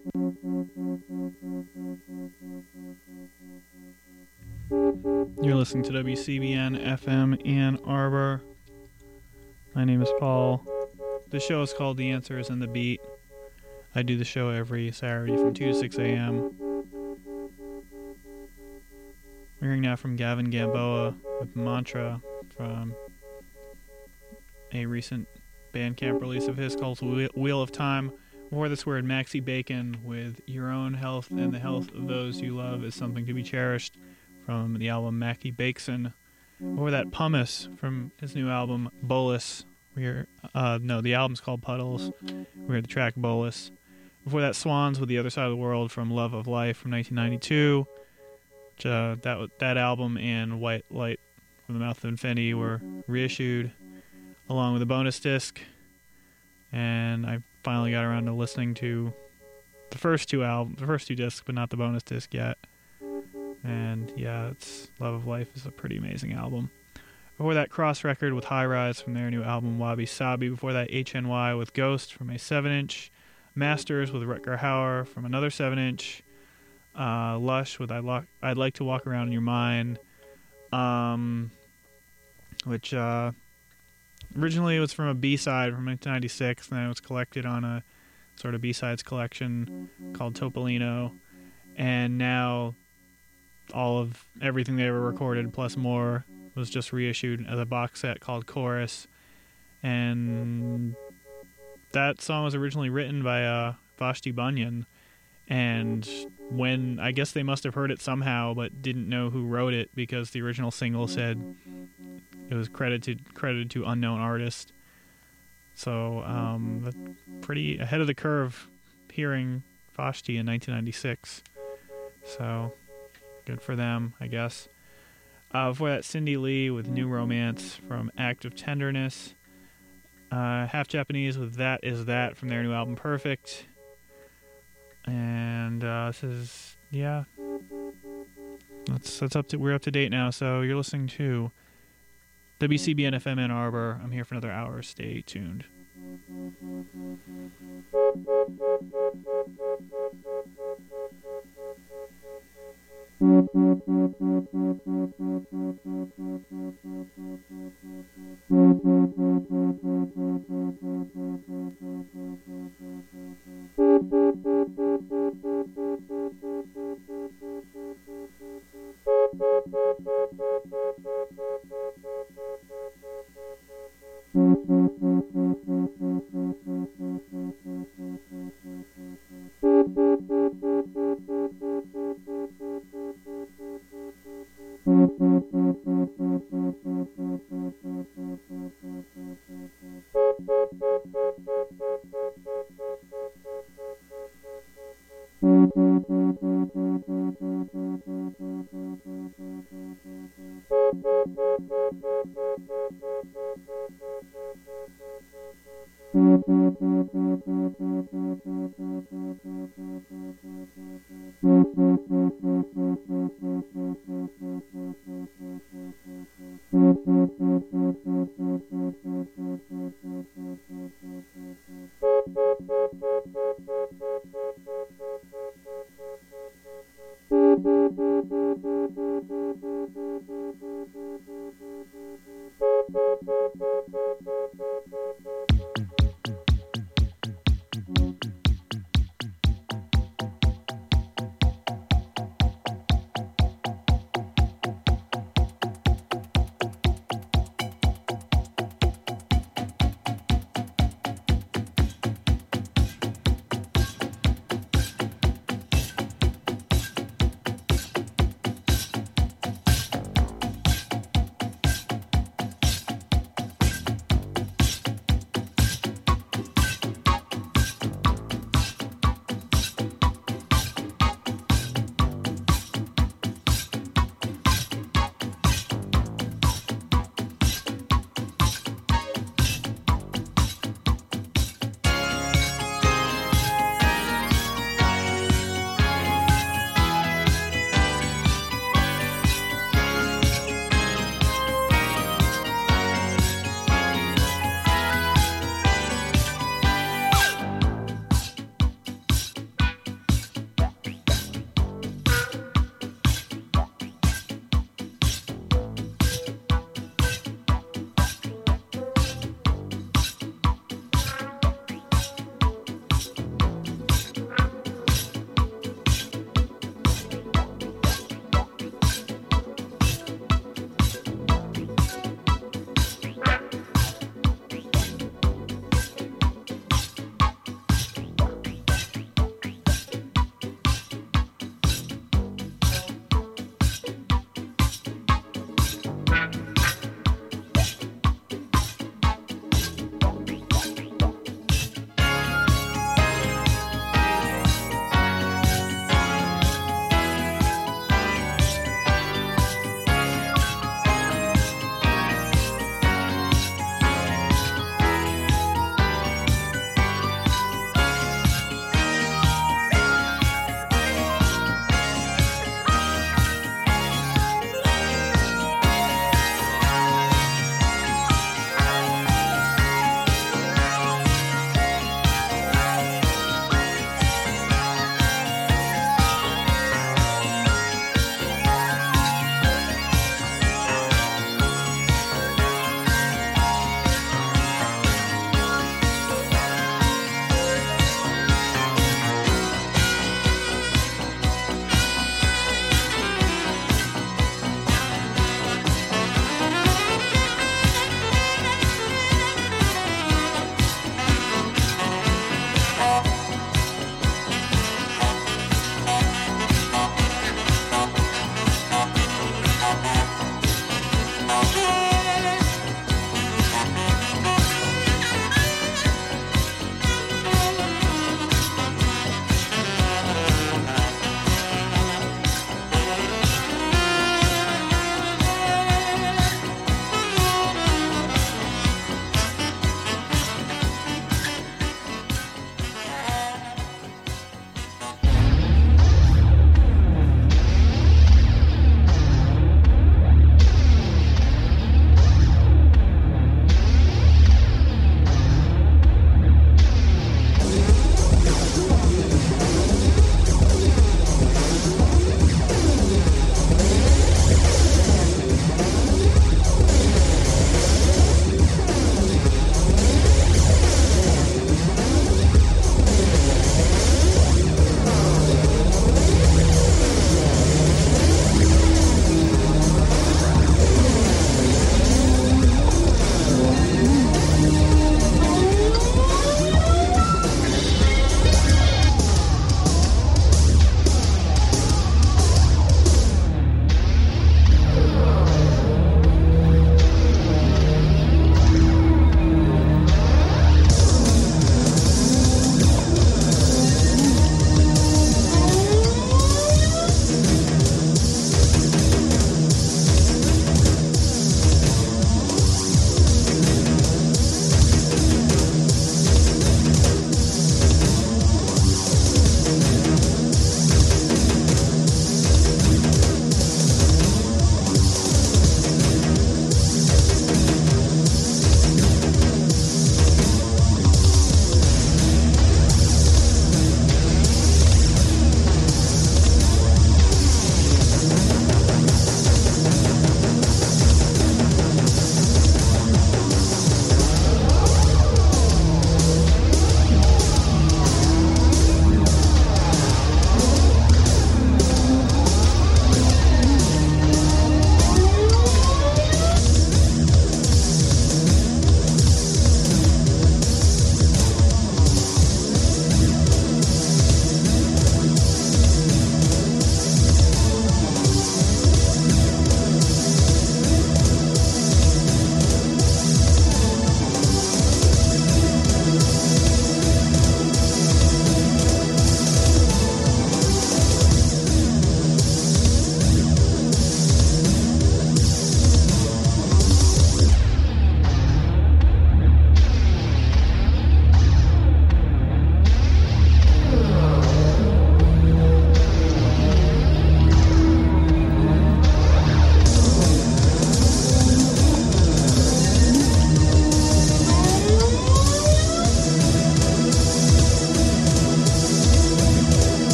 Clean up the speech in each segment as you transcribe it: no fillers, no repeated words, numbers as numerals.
You're listening to WCBN FM Ann Arbor. My name is Paul. The show is called The Answer is in the Beat. I do the show every Saturday from 2 to 6 a.m. We're hearing now from Gavin Gamboa with Mantra from a recent Bandcamp release of his called Wheel of Time. Before this word, Maxi Bacon with Your Own Health and the Health of Those You Love is Something to Be Cherished from the album Mackie Bakeson. Before that, Pumice from his new album Bolus. The album's called Puddles. We heard the track Bolus. Before that, Swans with The Other Side of the World from Love of Life from 1992. That album and White Light from the Mouth of Infinity were reissued along with a bonus disc. And I finally got around to listening to the first two discs, but not the bonus disc yet. And yeah, Love of Life is a pretty amazing album. Before that, Cross Record with High Rise from their new album Wabi Sabi. Before that, HNY with Ghost from a 7-inch. Masters with Rutger Hauer from another 7-inch. Lush with I'd Like to Walk Around in Your Mind. Which originally it was from a B-side from 1996, and then it was collected on a sort of B-sides collection called Topolino. And now all of everything they ever recorded plus more was just reissued as a box set called Chorus. And that song was originally written by Vashti Bunyan, and when I guess they must have heard it somehow but didn't know who wrote it, because the original single said it was credited to unknown artist. So pretty ahead of the curve hearing Vashti in 1996. So good for them, I guess. Before that, Cindy Lee with New Romance from Act of Tenderness. Half Japanese with That Is That from their new album Perfect. And this is, yeah, we're up to date now. So you're listening to WCBN FM Ann Arbor. I'm here for another hour. Stay tuned.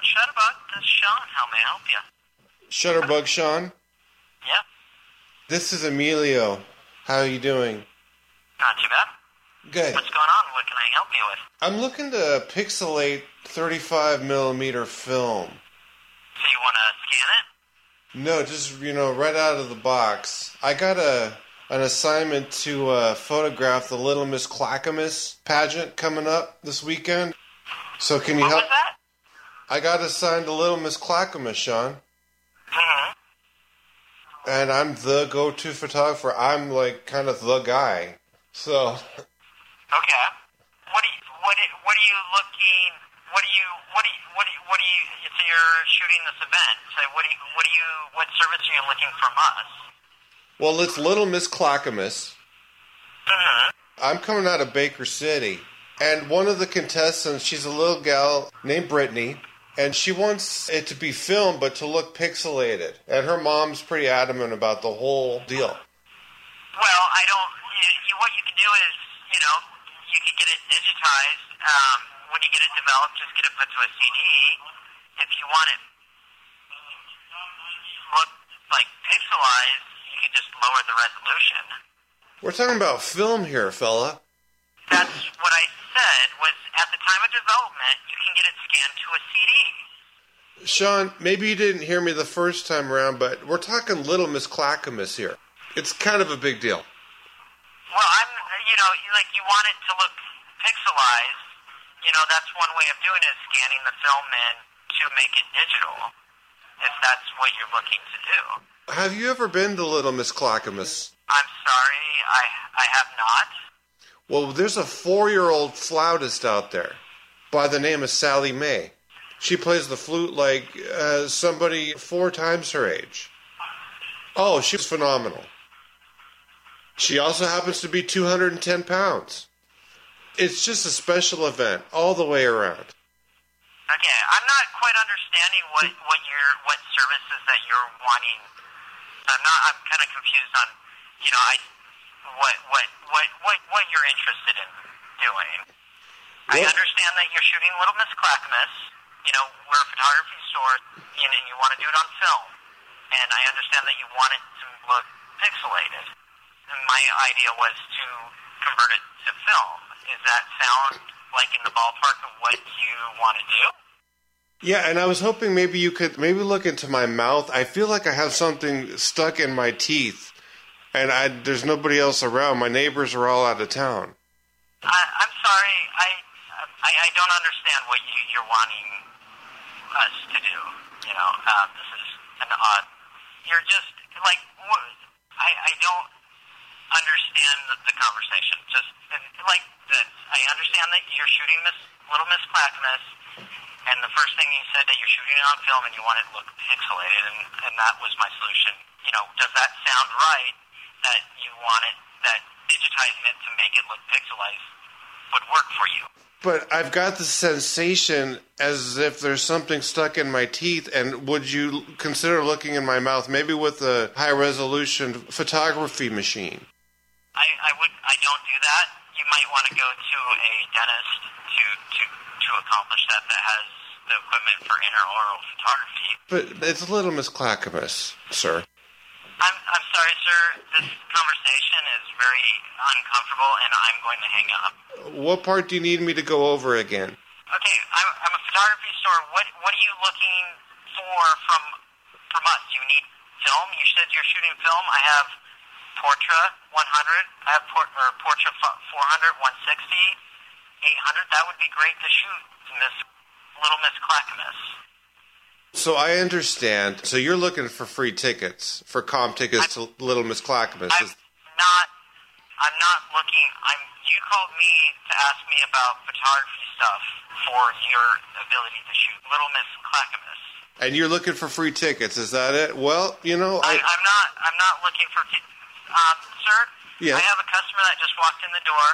Shutterbug. This is Sean. How may I help you? Shutterbug Sean? Yeah. This is Emilio. How are you doing? Not too bad. Good. What's going on? What can I help you with? I'm looking to pixelate 35mm film. So you want to scan it? No, just, right out of the box. I got an assignment to photograph the Little Miss Clackamas pageant coming up this weekend. So can you What help? was that? I got assigned to Little Miss Clackamas, Sean. Mm-hmm. And I'm the go-to photographer. I'm kind of the guy. So Okay. What are you looking? So you're shooting this event. So what service are you looking from us? well, it's Little Miss Clackamas. Mm-hmm. I'm coming out of Baker City, and one of the contestants, she's a little gal named Brittany, and she wants it to be filmed but to look pixelated. And her mom's pretty adamant about the whole deal. Well, what you can do is, you can get it digitized. When you get it developed, just get it put to a CD. If you want it look like pixelized, you can just lower the resolution. We're talking about film here, fella. That's what I said, was at the time of development, you can get it scanned to a CD. Sean, maybe you didn't hear me the first time around, but we're talking Little Miss Clackamas here. It's kind of a big deal. Well, you want it to look pixelized. That's one way of doing it, is scanning the film in to make it digital, if that's what you're looking to do. Have you ever been to Little Miss Clackamas? I'm sorry, I have not. Well, there's a 4-year-old flautist out there by the name of Sally Mae. She plays the flute like somebody 4 times her age. Oh, she's phenomenal. She also happens to be 210 pounds. It's just a special event all the way around. Okay, I'm not quite understanding what services that you're wanting. I'm kind of confused on, what you're interested in doing. I understand that you're shooting Little Miss Clackamas. We're a photography store, and you want to do it on film. And I understand that you want it to look pixelated. And my idea was to convert it to film. Does that sound like in the ballpark of what you want to do? Yeah, and I was hoping maybe you could look into my mouth. I feel like I have something stuck in my teeth, and there's nobody else around. My neighbors are all out of town. I'm sorry. I don't understand what you're wanting us to do. This is an odd. You're just like, I don't understand the conversation. Just like this. I understand that you're shooting Little Miss Clackamas, and the first thing you said that you're shooting it on film and you want it to look pixelated, and that was my solution. Does that sound right? That you want it, that digitizing it to make it look pixelized would work for you? But I've got the sensation as if there's something stuck in my teeth, and would you consider looking in my mouth, maybe with a high-resolution photography machine? I don't do that. You might want to go to a dentist to accomplish that has the equipment for intraoral photography. But it's Little Miss Clackamas, sir. I'm sorry, sir. This conversation is very uncomfortable, and I'm going to hang up. What part do you need me to go over again? Okay, I'm a photography store. What are you looking for from us? Do you need film? You said you're shooting film. I have Portra 100. I have Portra 400, 160, 800. That would be great to shoot Little Miss Clackamas. So I understand. So you're looking for free tickets, for comp tickets to Little Miss Clackamas. I'm not looking. You called me to ask me about photography stuff for your ability to shoot Little Miss Clackamas. And you're looking for free tickets, is that it? Well, I'm not looking for. Sir, yeah. I have a customer that just walked in the door.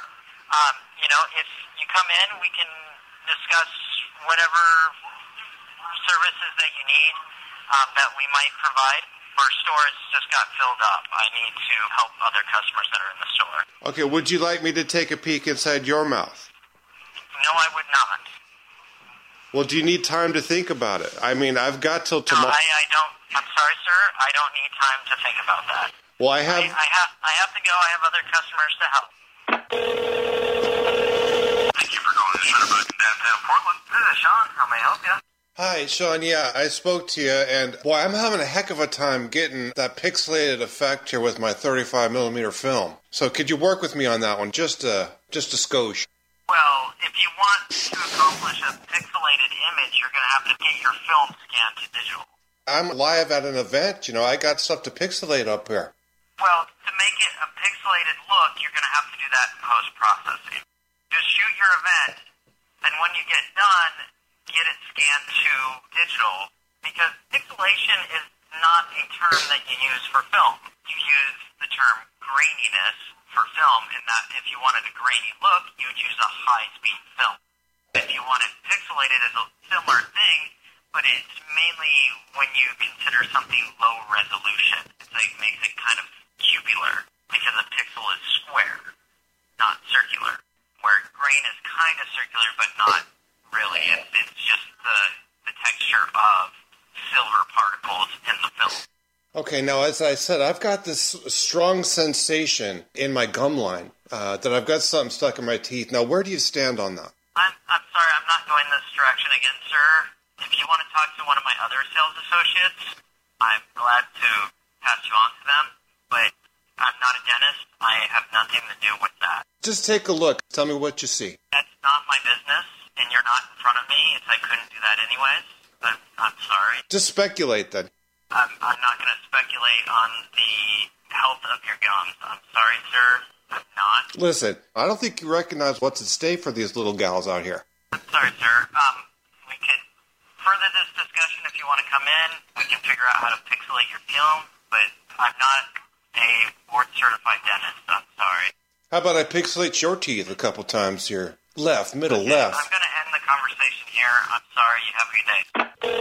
If you come in, we can discuss whatever services that you need that we might provide. Our store has just got filled up. I need to help other customers that are in the store. Okay, would you like me to take a peek inside your mouth? No, I would not. Well, do you need time to think about it? I mean, I've got till No, tomorrow. I don't. I'm sorry, sir. I don't need time to think about that. Well, I have. I have to go. I have other customers to help. Thank you for calling the Shutterbug in downtown Portland. This is Sean. How may I help you? Hi, Sean. Yeah, I spoke to you, and boy, I'm having a heck of a time getting that pixelated effect here with my 35mm film. So, could you work with me on that one, just a skosh? Well, if you want to accomplish a pixelated image, you're going to have to get your film scanned to digital. I'm live at an event. You know, I got stuff to pixelate up here. Well, to make it a pixelated look, you're going to have to do that in post-processing. Just shoot your event, and when you get done, get it scanned to digital, because pixelation is not a term that you use for film. You use the term graininess for film, in that if you wanted a grainy look, you would use a high-speed film. If you wanted pixelated, it's a similar thing, but it's mainly when you consider something low resolution. It's like makes it kind of cubular, because a pixel is square, not circular, where grain is kind of circular, but not really. It's just the texture of silver particles in the film. Okay, now as I said, I've got this strong sensation in my gum line that I've got something stuck in my teeth. Now, where do you stand on that? I'm sorry, I'm not going this direction again, sir. If you want to talk to one of my other sales associates, I'm glad to pass you on to them, but I'm not a dentist. I have nothing to do with that. Just take a look. Tell me what you see. That's not my business, and you're not in front of me, so I couldn't do that anyways. I'm sorry. Just speculate then. I'm not going to speculate on the health of your gums. I'm sorry, sir. I'm not. Listen, I don't think you recognize what's at stake for these little gals out here. I'm sorry, sir. We could further this discussion if you want to come in. We can figure out how to pixelate your film, but I'm not a board-certified dentist. I'm sorry. How about I pixelate your teeth a couple times here? Left, middle, Okay, left. I'm going to end the conversation here. I'm sorry. You have a good day.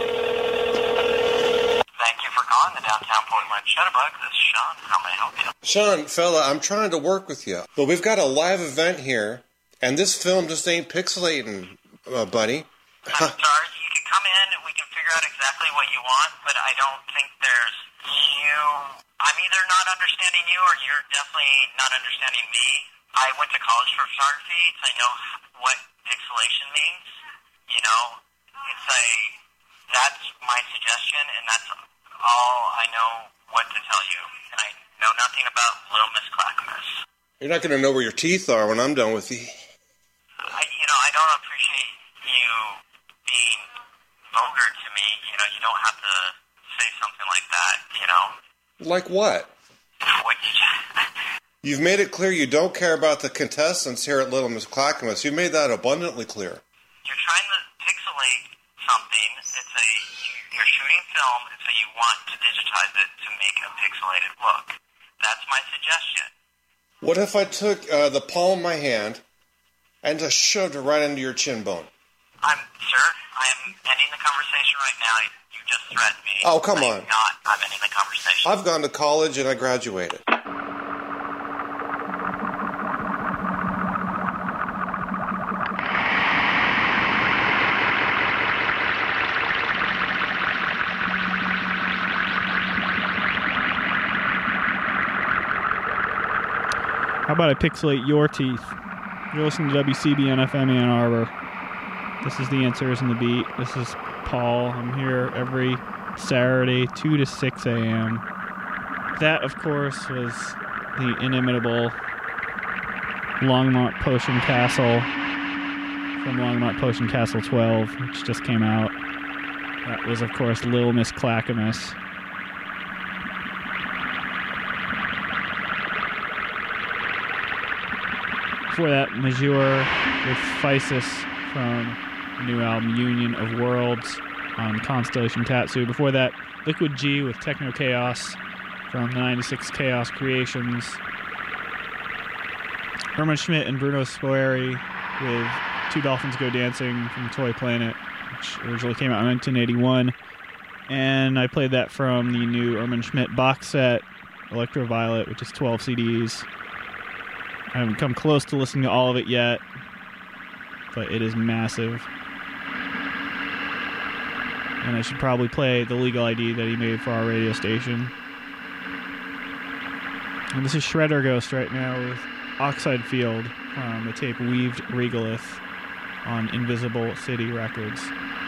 Thank you for calling the Downtown Portland Shutterbug. This is Sean. How may I help you? Sean, fella, I'm trying to work with you. But we've got a live event here, and this film just ain't pixelating, buddy. I'm sorry. You can come in. We can figure out exactly what you want, but I don't think there's I'm either not understanding you, or you're definitely not understanding me. I went to college for photography, so I know what pixelation means. You know, that's my suggestion, and that's all I know what to tell you. And I know nothing about Little Miss Clackamas. You're not going to know where your teeth are when I'm done with you. I don't appreciate you being vulgar to me. You don't have to say something like that, Like what? Which, You've made it clear you don't care about the contestants here at Little Miss Clackamas. You've made that abundantly clear. you're trying to pixelate something. You're shooting film, and so you want to digitize it to make a pixelated look. That's my suggestion. What if I took the palm of my hand and just shoved it right into your chin bone? Sir, I am ending the conversation right now. You just threatened me. Oh, come on. I'm ending the conversation. I've gone to college and I graduated. How about I pixelate your teeth? You're listening to WCBN FM Ann Arbor. This is The Answers and the Beat. This is Paul. I'm here every Saturday, 2 to 6 a.m. That, of course, was the inimitable Longmont Potion Castle from Longmont Potion Castle 12, which just came out. That was, of course, Little Miss Clackamas. Before that, Majeur with Physis from the new album Union of Worlds on Constellation Tatsu. Before that, Liquid G with Techno Chaos from the 96 Chaos Creations. Herman Schmidt and Bruno Spoeri with Two Dolphins Go Dancing from Toy Planet, which originally came out in 1981. And I played that from the new Herman Schmidt box set, Electroviolet, which is 12 CDs. I haven't come close to listening to all of it yet, but it is massive. And I should probably play the legal ID that he made for our radio station. And this is Shredder Ghost right now with Oxide Field from the tape Weaved Regalith on Invisible City Records.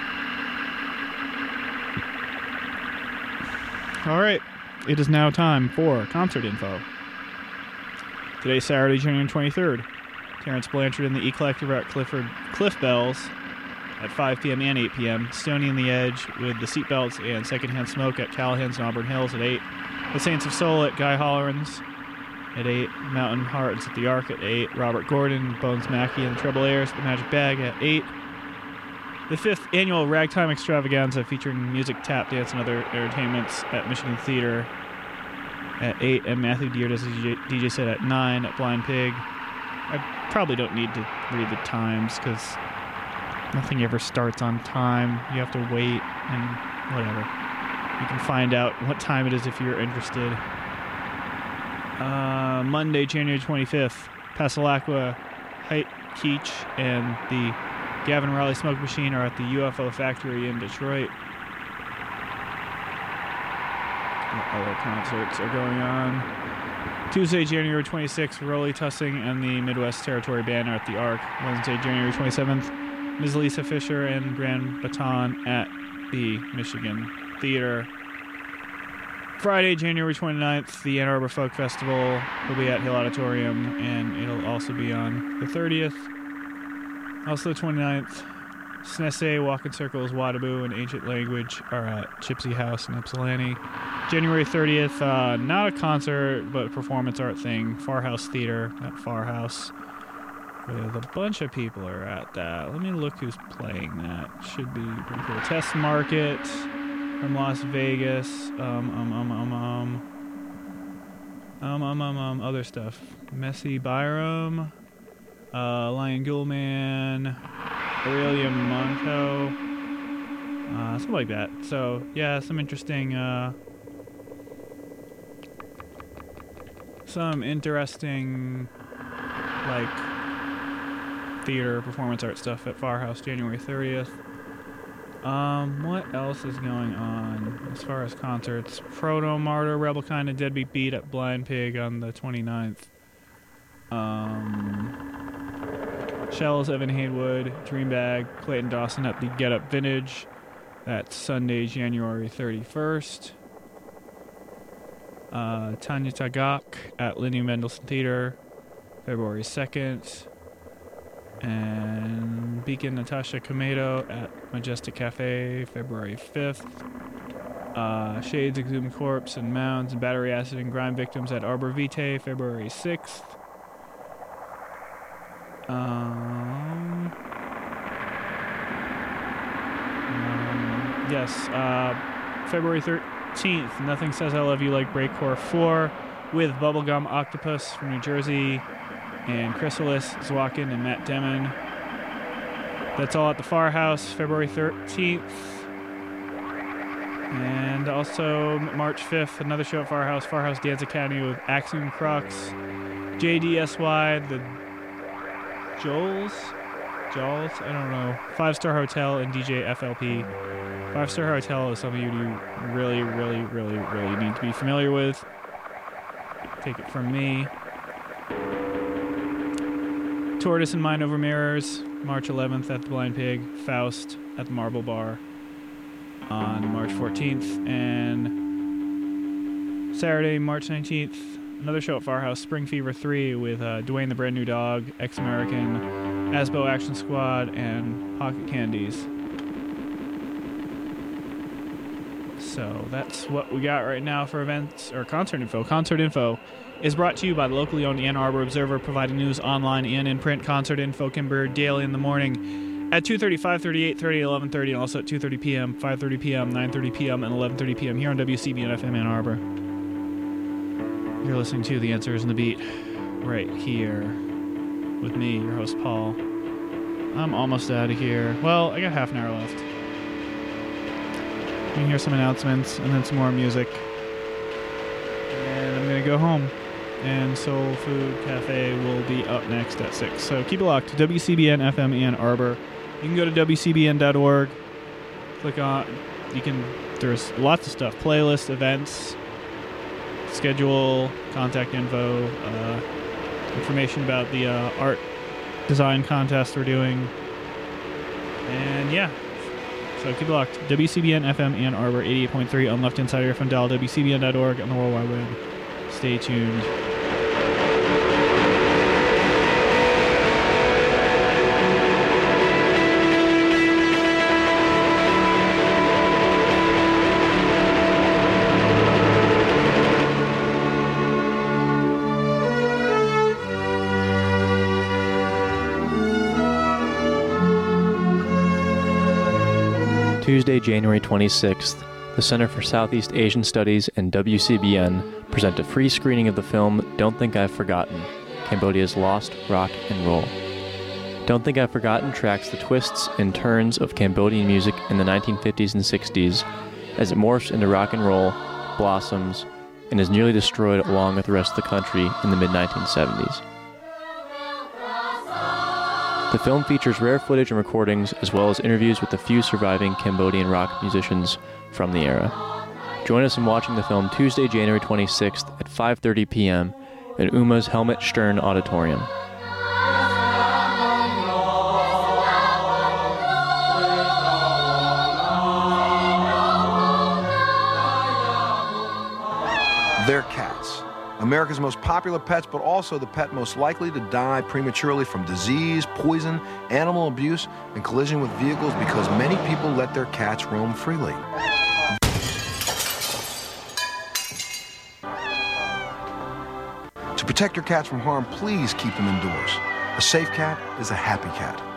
All right, it is now time for concert info. Today's Saturday, January 23rd. Terrence Blanchard and the E-Collective are at Cliff Bells at 5 p.m. and 8 p.m. Stony and the Edge with the Seatbelts and Secondhand Smoke at Callahan's and Auburn Hills at 8. The Saints of Soul at Guy Holleran's at 8. Mountain Hearts at the Ark at 8. Robert Gordon, Bones Mackey, and the Treble Airs at the Magic Bag at 8. The 5th annual Ragtime Extravaganza featuring music, tap dance, and other entertainments at Michigan Theater at 8. And Matthew Deere does a DJ set at 9 at Blind Pig. I probably don't need to read the times because nothing ever starts on time. You have to wait and whatever. You can find out what time it is if you're interested. Monday, January 25th, Passalaqua, Height Keach, and the Gavin Raleigh Smoke Machine are at the UFO Factory in Detroit. What other concerts are going on? Tuesday, January 26th, Rolly Tussing and the Midwest Territory Band are at the Ark. Wednesday, January 27th, Ms. Lisa Fisher and Grand Baton at the Michigan Theater. Friday, January 29th, the Ann Arbor Folk Festival will be at Hill Auditorium, and it'll also be on the 30th. Also the 29th, Snesse, Walking Circles, Wadaboo, and Ancient Language are at Gypsy House in Ypsilanti. January 30th, not a concert, but a performance art thing, Farhouse Theater at Farhouse, with a bunch of people are at that. Let me look who's playing that. Should be pretty cool. Test Market from Las Vegas. Other stuff. Messy Byram, Lion Ghoulman, Aurelia Monto, something like that. So yeah, some interesting like theater performance art stuff at Farhouse January 30th. What else is going on as far as concerts? Proto Martyr, Rebel Kind, and Deadbeat Beat at Blind Pig on the 29th. Shells, Evan Haywood, Dreambag, Clayton Dawson at the Get Up Vintage. That's Sunday, January 31st. Tanya Tagak at Lindy Mendelsohn Theater, February 2nd. And Beacon Natasha Kamedo at Majestic Cafe, February 5th. Shades, Exhumed Corpse, and Mounds, and Battery Acid and Grime Victims at Arbor Vitae, February 6th. February 13th, Nothing Says I Love You Like Breakcore 4 with Bubblegum Octopus from New Jersey and Chrysalis, Zwakin, and Matt Demon. That's all at the Farhouse, February 13th. And also March 5th, another show at Farhouse Dance Academy with Axiom Crux, JDSY, the Joels, I don't know, 5-Star Hotel, and DJ FLP. 5-Star Hotel is something you really need to be familiar with. Take it from me. Tortoise and Mind Over Mirrors, March 11th at the Blind Pig. Faust at the Marble Bar on March 14th. And Saturday, March 19th, another show at Farhouse, Spring Fever 3 with Dwayne the Brand New Dog, Ex-American, Asbo Action Squad, and Pocket Candies. So that's what we got right now for events or concert info. Concert info is brought to you by the locally owned Ann Arbor Observer, providing news online and in print. Concert info can be heard daily in the morning at 2:30, 5:30, 8:30, 11:30, and also at 2:30 p.m., 5:30 p.m., 9:30 p.m., and 11:30 p.m. here on WCBN FM Ann Arbor. You're listening to The Answers and the Beat right here with me, your host, Paul. I'm almost out of here. Well, I got half an hour left. You can hear some announcements and then some more music. And I'm going to go home. And Soul Food Cafe will be up next at 6. So keep it locked to WCBN FM Ann Arbor. You can go to WCBN.org, click on There's lots of stuff: playlist, events, schedule, contact info, information about the art design contest we're doing, and yeah. So keep it locked. WCBN FM Ann Arbor 88.3 on left-hand side of your phone dial, WCBN.org on the World Wide Web. Stay tuned. Tuesday, January 26th, the Center for Southeast Asian Studies and WCBN present a free screening of the film Don't Think I've Forgotten, Cambodia's Lost Rock and Roll. Don't Think I've Forgotten tracks the twists and turns of Cambodian music in the 1950s and 60s as it morphs into rock and roll, blossoms, and is nearly destroyed along with the rest of the country in the mid-1970s. The film features rare footage and recordings, as well as interviews with the few surviving Cambodian rock musicians from the era. Join us in watching the film Tuesday, January 26th at 5:30 p.m. at UMA's Helmut Stern Auditorium. They're cats. America's most popular pets, but also the pet most likely to die prematurely from disease, poison, animal abuse, and collision with vehicles because many people let their cats roam freely. To protect your cats from harm, please keep them indoors. A safe cat is a happy cat.